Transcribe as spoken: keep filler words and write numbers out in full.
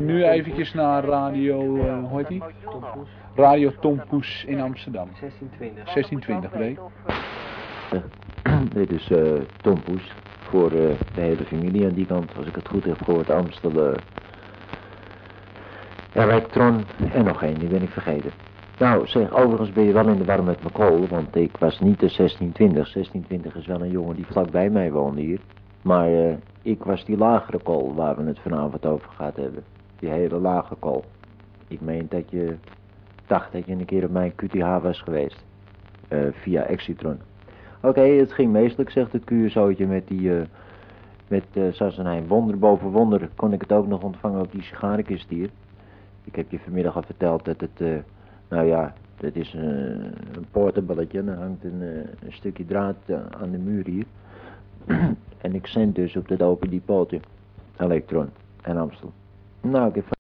Nu eventjes naar radio, uh, hoe heet die? Radio Tom Poes in Amsterdam. zestien twintig. zestien twintig, breed. Dit is uh, Tom Poes voor uh, de hele familie aan die kant, als ik het goed heb gehoord, Amstel, uh, Elektron en nog één, die ben ik vergeten. Nou zeg, overigens ben je wel in de war met mijn kool, want ik was niet de zestien twintig. zestien twintig is wel een jongen die vlak bij mij woonde hier. Maar uh, ik was die lagere kool waar we het vanavond over gehad hebben. Die hele lage kool. Ik meen dat je dacht dat je een keer op mijn Q T H was geweest. Uh, via Exitron. Oké, okay, het ging meestelijk, zegt het Q S O'tje met die, uh, met uh, Sassenheim. Wonder boven wonder kon ik het ook nog ontvangen op die sigarenkist hier. Ik heb je vanmiddag al verteld dat het, uh, nou ja, dat is uh, een portebelletje. En er hangt een, uh, een stukje draad uh, aan de muur hier. En ik zend dus op dat open depotje. Elektron en Amstel. Nou, ik heb